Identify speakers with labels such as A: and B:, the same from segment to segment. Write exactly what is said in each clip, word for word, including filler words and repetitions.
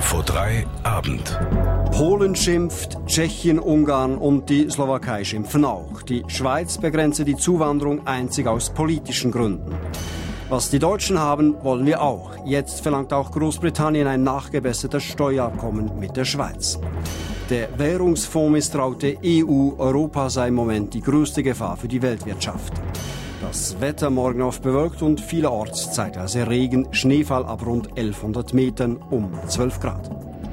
A: Info drei Abend.
B: Polen schimpft, Tschechien, Ungarn und die Slowakei schimpfen auch. Die Schweiz begrenze die Zuwanderung einzig aus politischen Gründen. Was die Deutschen haben, wollen wir auch. Jetzt verlangt auch Großbritannien ein nachgebessertes Steuerabkommen mit der Schweiz. Der Währungsfonds misstraute E U, Europa sei im Moment die größte Gefahr für die Weltwirtschaft. Das Wetter morgen oft bewölkt und vielerorts zeitweise Regen, Schneefall ab rund elfhundert Metern um zwölf Grad.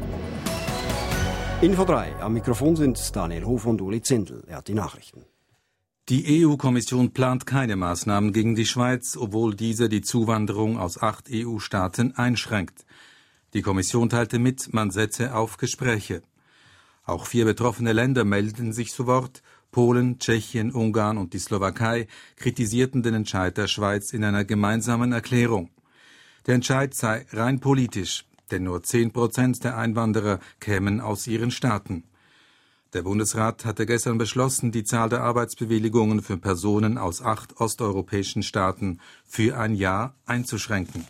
B: Info drei, am Mikrofon sind Daniel Hof und Uli Zindel. Er hat die Nachrichten.
C: Die E U-Kommission plant keine Maßnahmen gegen die Schweiz, obwohl diese die Zuwanderung aus acht E U-Staaten einschränkt. Die Kommission teilte mit, man setze auf Gespräche. Auch vier betroffene Länder meldeten sich zu Wort. Polen, Tschechien, Ungarn und die Slowakei kritisierten den Entscheid der Schweiz in einer gemeinsamen Erklärung. Der Entscheid sei rein politisch, denn nur zehn Prozent der Einwanderer kämen aus ihren Staaten. Der Bundesrat hatte gestern beschlossen, die Zahl der Arbeitsbewilligungen für Personen aus acht osteuropäischen Staaten für ein Jahr einzuschränken.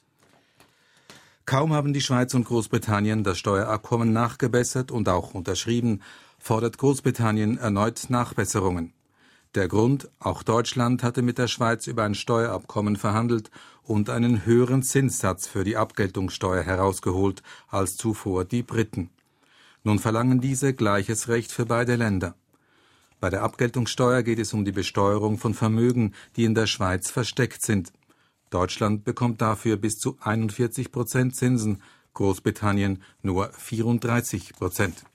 C: Kaum haben die Schweiz und Großbritannien das Steuerabkommen nachgebessert und auch unterschrieben, fordert Großbritannien erneut Nachbesserungen. Der Grund, auch Deutschland hatte mit der Schweiz über ein Steuerabkommen verhandelt und einen höheren Zinssatz für die Abgeltungssteuer herausgeholt als zuvor die Briten. Nun verlangen diese gleiches Recht für beide Länder. Bei der Abgeltungssteuer geht es um die Besteuerung von Vermögen, die in der Schweiz versteckt sind. Deutschland bekommt dafür bis zu einundvierzig Prozent Zinsen, Großbritannien nur vierunddreißig Prozent.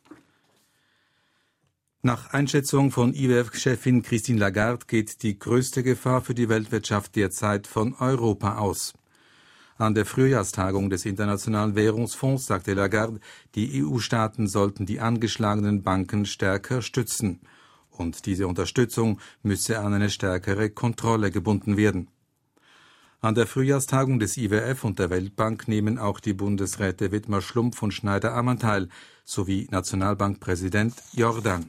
C: Nach Einschätzung von I W F-Chefin Christine Lagarde geht die größte Gefahr für die Weltwirtschaft derzeit von Europa aus. An der Frühjahrstagung des Internationalen Währungsfonds sagte Lagarde, die E U-Staaten sollten die angeschlagenen Banken stärker stützen. Und diese Unterstützung müsse an eine stärkere Kontrolle gebunden werden. An der Frühjahrstagung des I W F und der Weltbank nehmen auch die Bundesräte Wittmar Schlumpf und Schneider-Ammann teil, sowie Nationalbankpräsident Jordan.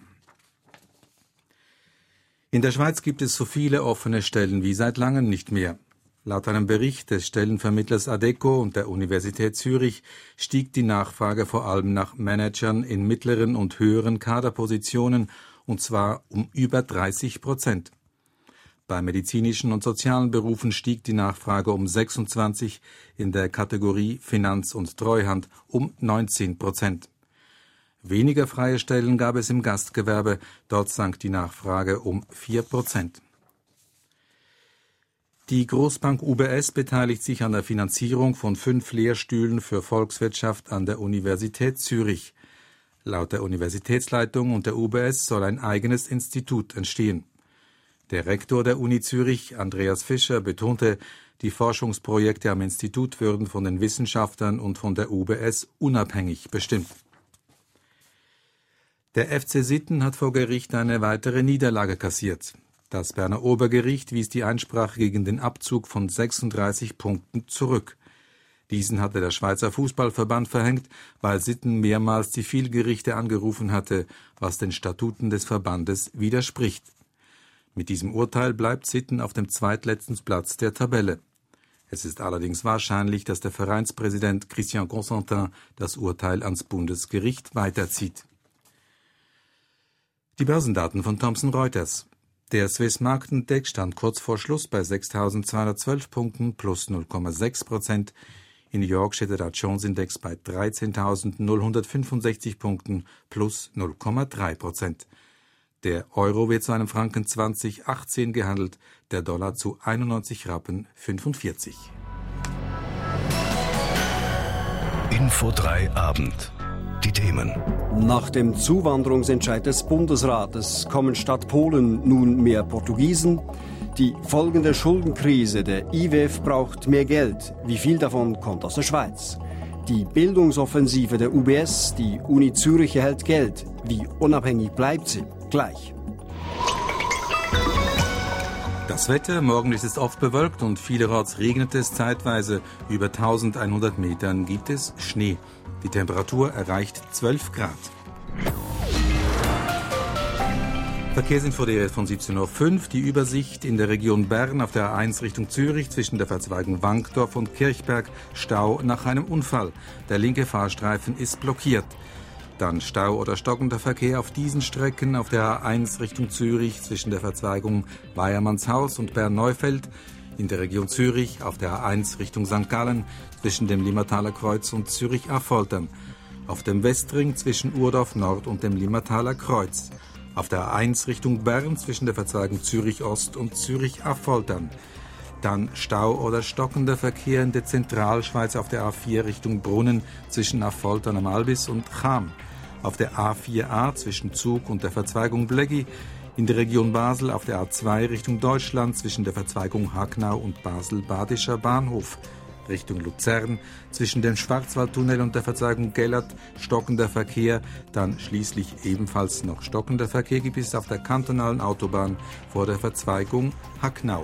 C: In der Schweiz gibt es so viele offene Stellen wie seit langem nicht mehr. Laut einem Bericht des Stellenvermittlers Adecco und der Universität Zürich stieg die Nachfrage vor allem nach Managern in mittleren und höheren Kaderpositionen, und zwar um über dreißig Prozent. Bei medizinischen und sozialen Berufen stieg die Nachfrage um sechsundzwanzig, in der Kategorie Finanz und Treuhand um neunzehn Prozent. Weniger freie Stellen gab es im Gastgewerbe, dort sank die Nachfrage um vier Prozent. Die Großbank U B S beteiligt sich an der Finanzierung von fünf Lehrstühlen für Volkswirtschaft an der Universität Zürich. Laut der Universitätsleitung und der U B S soll ein eigenes Institut entstehen. Der Rektor der Uni Zürich, Andreas Fischer, betonte, die Forschungsprojekte am Institut würden von den Wissenschaftlern und von der U B S unabhängig bestimmt. Der F C Sitten hat vor Gericht eine weitere Niederlage kassiert. Das Berner Obergericht wies die Einsprache gegen den Abzug von sechsunddreißig Punkten zurück. Diesen hatte der Schweizer Fußballverband verhängt, weil Sitten mehrmals Zivilgerichte angerufen hatte, was den Statuten des Verbandes widerspricht. Mit diesem Urteil bleibt Sitten auf dem zweitletzten Platz der Tabelle. Es ist allerdings wahrscheinlich, dass der Vereinspräsident Christian Constantin das Urteil ans Bundesgericht weiterzieht. Die Börsendaten von Thomson Reuters. Der Swiss Marktindex stand kurz vor Schluss bei sechstausendzweihundertzwölf Punkten plus null Komma sechs Prozent. In New York steht der Dow Jones Index bei dreizehntausendfünfundsechzig Punkten plus null Komma drei Prozent. Der Euro wird zu einem Franken zwanzig Komma achtzehn gehandelt, der Dollar zu einundneunzig Rappen fünfundvierzig.
A: Info drei Abend. Die Themen.
B: Nach dem Zuwanderungsentscheid des Bundesrates kommen statt Polen nun mehr Portugiesen. Die Folgen der Schuldenkrise, der I W F braucht mehr Geld. Wie viel davon kommt aus der Schweiz? Die Bildungsoffensive der U B S, die Uni Zürich erhält Geld. Wie unabhängig bleibt sie? Gleich.
C: Das Wetter, morgen ist es oft bewölkt und vielerorts regnet es zeitweise. Über eintausendeinhundert Metern gibt es Schnee. Die Temperatur erreicht zwölf Grad. Verkehrsinfo von siebzehn Uhr fünf, die Übersicht in der Region Bern auf der A eins Richtung Zürich zwischen der Verzweigung Wankdorf und Kirchberg, Stau nach einem Unfall. Der linke Fahrstreifen ist blockiert. Dann Stau oder stockender Verkehr auf diesen Strecken auf der A eins Richtung Zürich zwischen der Verzweigung Weiermannshaus und Bern-Neufeld. In der Region Zürich auf der A eins Richtung Sankt Gallen zwischen dem Limmertaler Kreuz und Zürich-Affoltern. Auf dem Westring zwischen Urdorf Nord und dem Limmertaler Kreuz. Auf der A eins Richtung Bern zwischen der Verzweigung Zürich-Ost und Zürich-Affoltern. Dann Stau oder stockender Verkehr in der Zentralschweiz auf der A vier Richtung Brunnen zwischen Affoltern am Albis und Cham. Auf der A vier A zwischen Zug und der Verzweigung Bleggi. In der Region Basel auf der A zwei Richtung Deutschland zwischen der Verzweigung Hagnau und Basel-Badischer Bahnhof. Richtung Luzern, zwischen dem Schwarzwaldtunnel und der Verzweigung Gellert, stockender Verkehr, dann schließlich ebenfalls noch stockender Verkehr gibt es auf der kantonalen Autobahn vor der Verzweigung Hagnau.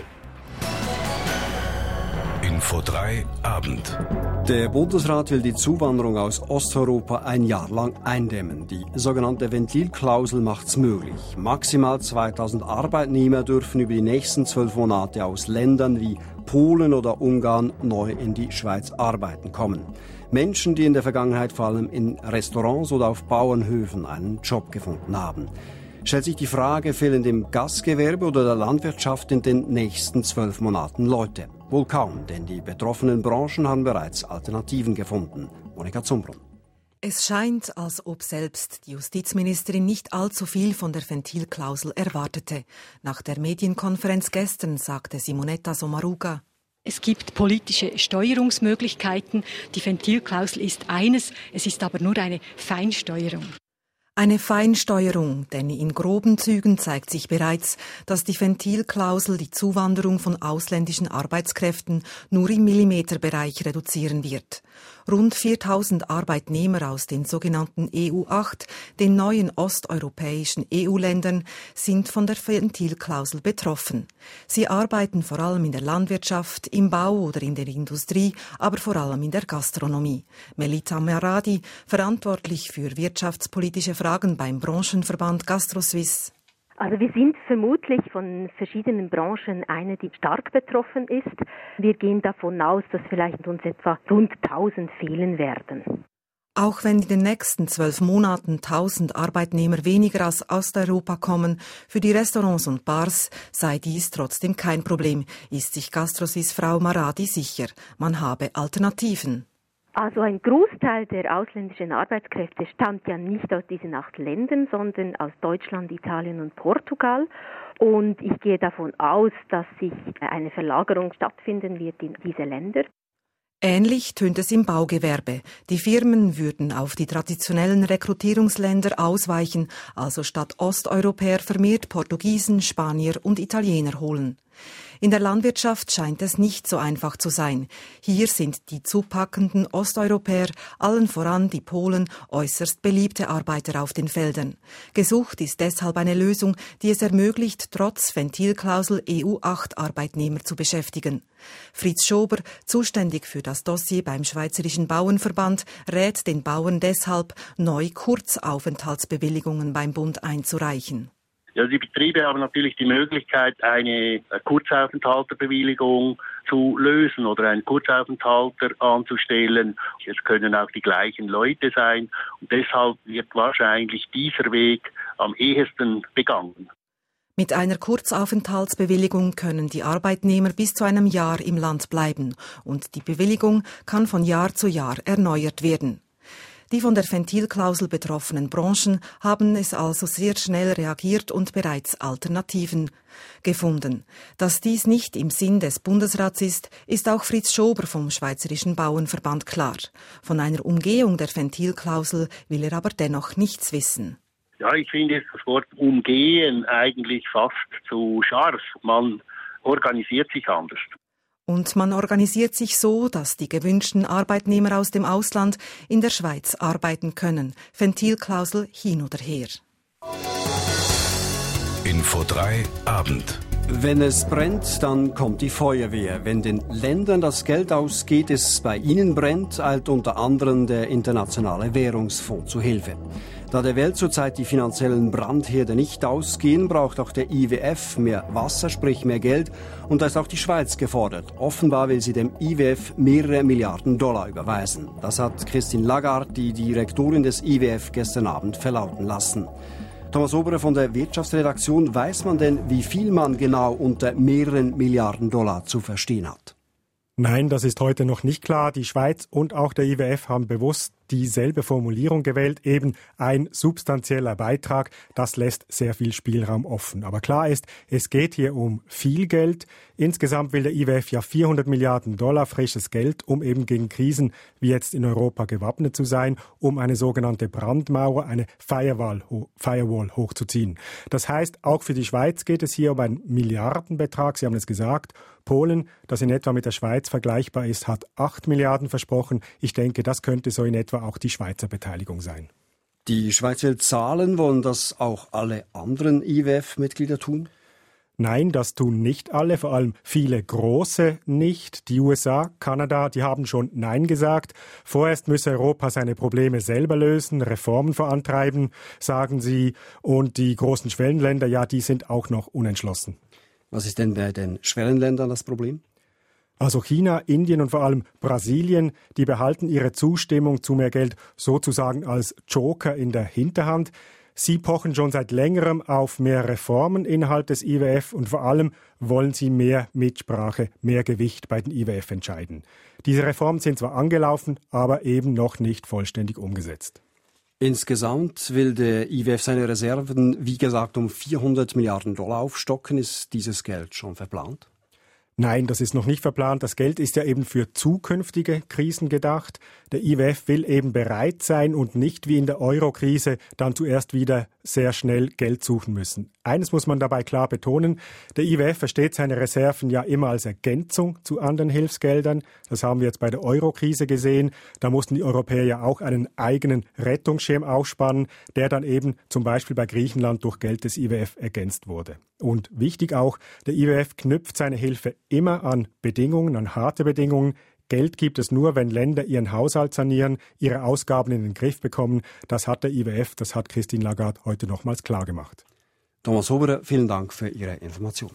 A: Info drei Abend.
B: Der Bundesrat will die Zuwanderung aus Osteuropa ein Jahr lang eindämmen. Die sogenannte Ventilklausel macht's möglich. Maximal zweitausend Arbeitnehmer dürfen über die nächsten zwölf Monate aus Ländern wie Polen oder Ungarn neu in die Schweiz arbeiten kommen. Menschen, die in der Vergangenheit vor allem in Restaurants oder auf Bauernhöfen einen Job gefunden haben. Stellt sich die Frage, fehlen dem Gastgewerbe oder der Landwirtschaft in den nächsten zwölf Monaten Leute? Wohl kaum, denn die betroffenen Branchen haben bereits Alternativen gefunden. Monika Zumbrunn.
D: Es scheint, als ob selbst die Justizministerin nicht allzu viel von der Ventilklausel erwartete. Nach der Medienkonferenz gestern sagte Simonetta Sommaruga:
E: Es gibt politische Steuerungsmöglichkeiten. Die Ventilklausel ist eines, es ist aber nur eine Feinsteuerung.
D: Eine Feinsteuerung, denn in groben Zügen zeigt sich bereits, dass die Ventilklausel die Zuwanderung von ausländischen Arbeitskräften nur im Millimeterbereich reduzieren wird. Rund viertausend Arbeitnehmer aus den sogenannten E U acht, den neuen osteuropäischen E U-Ländern, sind von der Ventilklausel betroffen. Sie arbeiten vor allem in der Landwirtschaft, im Bau oder in der Industrie, aber vor allem in der Gastronomie. Melita Maradi, verantwortlich für wirtschaftspolitische Fragen beim Branchenverband GastroSuisse.
F: Also wir sind vermutlich von verschiedenen Branchen eine, die stark betroffen ist. Wir gehen davon aus, dass vielleicht uns etwa rund tausend fehlen werden.
D: Auch wenn in den nächsten zwölf Monaten tausend Arbeitnehmer weniger aus Osteuropa kommen, für die Restaurants und Bars sei dies trotzdem kein Problem, ist sich GastroSuisse-Frau Maradi sicher. Man habe Alternativen.
F: Also ein Großteil der ausländischen Arbeitskräfte stammt ja nicht aus diesen acht Ländern, sondern aus Deutschland, Italien und Portugal. Und ich gehe davon aus, dass sich eine Verlagerung stattfinden wird in diese Länder.
D: Ähnlich tönt es im Baugewerbe. Die Firmen würden auf die traditionellen Rekrutierungsländer ausweichen, also statt Osteuropäer vermehrt Portugiesen, Spanier und Italiener holen. In der Landwirtschaft scheint es nicht so einfach zu sein. Hier sind die zupackenden Osteuropäer, allen voran die Polen, äußerst beliebte Arbeiter auf den Feldern. Gesucht ist deshalb eine Lösung, die es ermöglicht, trotz Ventilklausel E U acht Arbeitnehmer zu beschäftigen. Fritz Schober, zuständig für das Dossier beim Schweizerischen Bauernverband, rät den Bauern deshalb, neu Kurzaufenthaltsbewilligungen beim Bund einzureichen.
G: Ja, die Betriebe haben natürlich die Möglichkeit, eine Kurzaufenthalterbewilligung zu lösen oder einen Kurzaufenthalter anzustellen. Es können auch die gleichen Leute sein und deshalb wird wahrscheinlich dieser Weg am ehesten begangen.
D: Mit einer Kurzaufenthaltsbewilligung können die Arbeitnehmer bis zu einem Jahr im Land bleiben und die Bewilligung kann von Jahr zu Jahr erneuert werden. Die von der Ventilklausel betroffenen Branchen haben es also sehr schnell reagiert und bereits Alternativen gefunden. Dass dies nicht im Sinn des Bundesrats ist, ist auch Fritz Schober vom Schweizerischen Bauernverband klar. Von einer Umgehung der Ventilklausel will er aber dennoch nichts wissen.
G: Ja, ich finde das Wort umgehen eigentlich fast zu scharf. Man organisiert sich anders.
D: Und man organisiert sich so, dass die gewünschten Arbeitnehmer aus dem Ausland in der Schweiz arbeiten können. Ventilklausel hin oder her.
A: Info drei Abend.
B: Wenn es brennt, dann kommt die Feuerwehr. Wenn den Ländern das Geld ausgeht, es bei ihnen brennt, eilt unter anderem der Internationale Währungsfonds zu Hilfe. Da der Welt zurzeit die finanziellen Brandherde nicht ausgehen, braucht auch der I W F mehr Wasser, sprich mehr Geld. Und da ist auch die Schweiz gefordert. Offenbar will sie dem I W F mehrere Milliarden Dollar überweisen. Das hat Christine Lagarde, die Direktorin des I W F, gestern Abend verlauten lassen. Thomas Oberer von der Wirtschaftsredaktion, weiß man denn, wie viel man genau unter mehreren Milliarden Dollar zu verstehen hat?
H: Nein, das ist heute noch nicht klar. Die Schweiz und auch der I W F haben bewusst dieselbe Formulierung gewählt, eben ein substanzieller Beitrag. Das lässt sehr viel Spielraum offen. Aber klar ist, es geht hier um viel Geld. Insgesamt will der I W F ja vierhundert Milliarden Dollar frisches Geld, um eben gegen Krisen wie jetzt in Europa gewappnet zu sein, um eine sogenannte Brandmauer, eine Firewall, Firewall hochzuziehen. Das heißt, auch für die Schweiz geht es hier um einen Milliardenbetrag. Sie haben es gesagt. Polen, das in etwa mit der Schweiz vergleichbar ist, hat acht Milliarden versprochen. Ich denke, das könnte so in etwa auch die Schweizer Beteiligung sein.
B: Die Schweiz will zahlen, wollen das auch alle anderen I W F-Mitglieder tun?
H: Nein, das tun nicht alle, vor allem viele große nicht. Die U S A, Kanada, die haben schon Nein gesagt. Vorerst müsse Europa seine Probleme selber lösen, Reformen vorantreiben, sagen sie. Und die großen Schwellenländer, ja, die sind auch noch unentschlossen.
B: Was ist denn bei den Schwellenländern das Problem?
H: Also China, Indien und vor allem Brasilien, die behalten ihre Zustimmung zu mehr Geld sozusagen als Joker in der Hinterhand. Sie pochen schon seit längerem auf mehr Reformen innerhalb des I W F und vor allem wollen sie mehr Mitsprache, mehr Gewicht bei den I W F entscheiden. Diese Reformen sind zwar angelaufen, aber eben noch nicht vollständig umgesetzt.
B: Insgesamt will der I W F seine Reserven, wie gesagt, um vierhundert Milliarden Dollar aufstocken. Ist dieses Geld schon verplant?
H: Nein, das ist noch nicht verplant. Das Geld ist ja eben für zukünftige Krisen gedacht. Der I W F will eben bereit sein und nicht wie in der Euro-Krise dann zuerst wieder sehr schnell Geld suchen müssen. Eines muss man dabei klar betonen, der I W F versteht seine Reserven ja immer als Ergänzung zu anderen Hilfsgeldern. Das haben wir jetzt bei der Euro-Krise gesehen. Da mussten die Europäer ja auch einen eigenen Rettungsschirm aufspannen, der dann eben zum Beispiel bei Griechenland durch Geld des I W F ergänzt wurde. Und wichtig auch, der I W F knüpft seine Hilfe immer an Bedingungen, an harte Bedingungen. Geld gibt es nur, wenn Länder ihren Haushalt sanieren, ihre Ausgaben in den Griff bekommen. Das hat der I W F, das hat Christine Lagarde heute nochmals klar gemacht.
B: Thomas Oberer, vielen Dank für Ihre Information.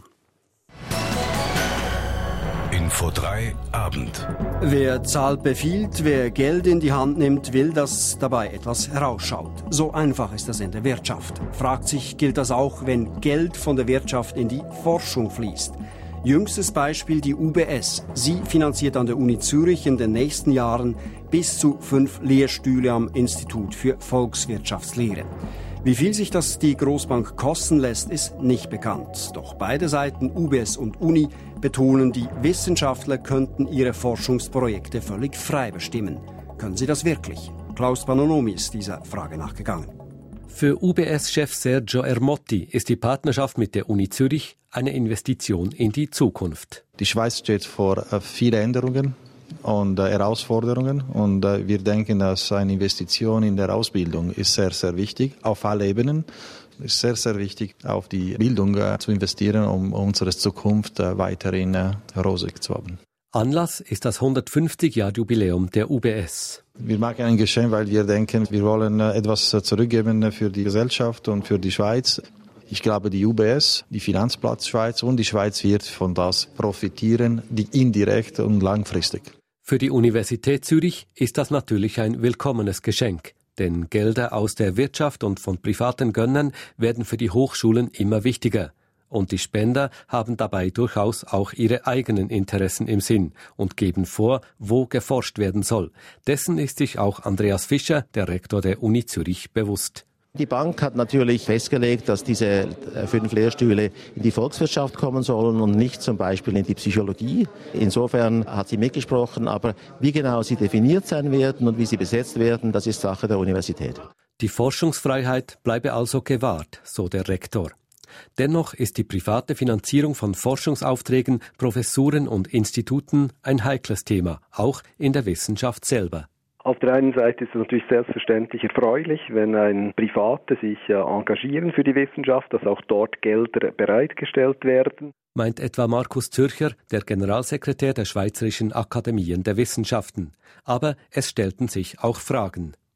A: Info drei Abend.
B: Wer zahlt, befiehlt, wer Geld in die Hand nimmt, will, dass dabei etwas herausschaut. So einfach ist das in der Wirtschaft. Fragt sich, gilt das auch, wenn Geld von der Wirtschaft in die Forschung fließt? Jüngstes Beispiel die U B S. Sie finanziert an der Uni Zürich in den nächsten Jahren bis zu fünf Lehrstühle am Institut für Volkswirtschaftslehre. Wie viel sich das die Großbank kosten lässt, ist nicht bekannt. Doch beide Seiten, U B S und Uni, betonen, die Wissenschaftler könnten ihre Forschungsprojekte völlig frei bestimmen. Können sie das wirklich? Klaus Panonomi ist dieser Frage nachgegangen.
I: Für U B S-Chef Sergio Ermotti ist die Partnerschaft mit der Uni Zürich eine Investition in die Zukunft.
J: Die Schweiz steht vor äh, vielen Änderungen und äh, Herausforderungen und äh, wir denken, dass eine Investition in der Ausbildung ist sehr, sehr wichtig, auf allen Ebenen. Es ist sehr, sehr wichtig, auf die Bildung äh, zu investieren, um unsere Zukunft äh, weiterhin äh, rosig zu haben.
I: Anlass ist das hundertfünfzig-Jahr-Jubiläum der U B S.
J: Wir machen ein Geschenk, weil wir denken, wir wollen äh, etwas zurückgeben für die Gesellschaft und für die Schweiz. Ich glaube, die U B S, die Finanzplatz Schweiz und die Schweiz wird von das profitieren, die indirekt und langfristig.
I: Für die Universität Zürich ist das natürlich ein willkommenes Geschenk. Denn Gelder aus der Wirtschaft und von privaten Gönnern werden für die Hochschulen immer wichtiger. Und die Spender haben dabei durchaus auch ihre eigenen Interessen im Sinn und geben vor, wo geforscht werden soll. Dessen ist sich auch Andreas Fischer, der Rektor der Uni Zürich, bewusst.
K: Die Bank hat natürlich festgelegt, dass diese fünf Lehrstühle in die Volkswirtschaft kommen sollen und nicht zum Beispiel in die Psychologie. Insofern hat sie mitgesprochen, aber wie genau sie definiert sein werden und wie sie besetzt werden, das ist Sache der Universität.
I: Die Forschungsfreiheit bleibe also gewahrt, so der Rektor. Dennoch ist die private Finanzierung von Forschungsaufträgen, Professuren und Instituten ein heikles Thema, auch in der Wissenschaft selber.
L: Auf der einen Seite ist es natürlich selbstverständlich erfreulich, wenn ein Private sich engagieren für die Wissenschaft, dass auch dort Gelder bereitgestellt werden.
I: Meint etwa Markus Zürcher, der Generalsekretär der Schweizerischen Akademien der Wissenschaften. Aber es stellten sich auch Fragen.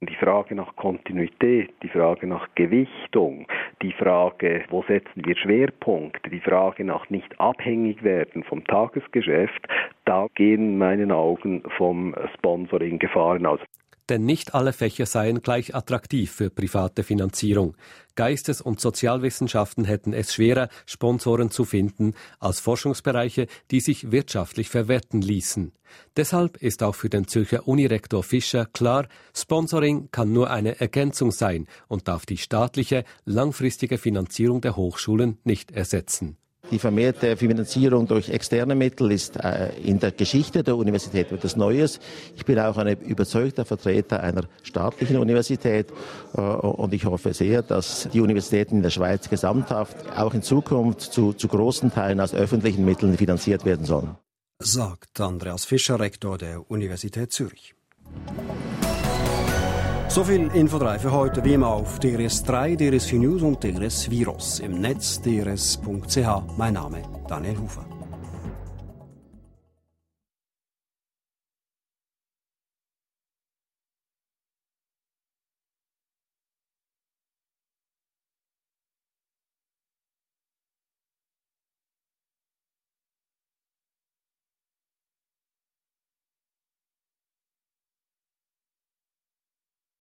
L: Die Frage nach Kontinuität, die Frage nach Gewichtung, die Frage, wo setzen wir Schwerpunkte, die Frage nach nicht abhängig werden vom Tagesgeschäft, da gehen in meinen Augen vom Sponsoring Gefahren aus.
I: Denn nicht alle Fächer seien gleich attraktiv für private Finanzierung. Geistes- und Sozialwissenschaften hätten es schwerer, Sponsoren zu finden, als Forschungsbereiche, die sich wirtschaftlich verwerten ließen. Deshalb ist auch für den Zürcher Unirektor Fischer klar, Sponsoring kann nur eine Ergänzung sein und darf die staatliche, langfristige Finanzierung der Hochschulen nicht ersetzen.
K: Die vermehrte Finanzierung durch externe Mittel ist äh, in der Geschichte der Universität etwas Neues. Ich bin auch ein überzeugter Vertreter einer staatlichen Universität äh, und ich hoffe sehr, dass die Universitäten in der Schweiz gesamthaft auch in Zukunft zu, zu großen Teilen aus öffentlichen Mitteln finanziert werden sollen.
B: Sagt Andreas Fischer, Rektor der Universität Zürich. So viel Info drei für heute, wie immer auf D R S drei, D R S vier News und D R S Virus. Im Netz d r s punkt c h. Mein Name Daniel Hufer.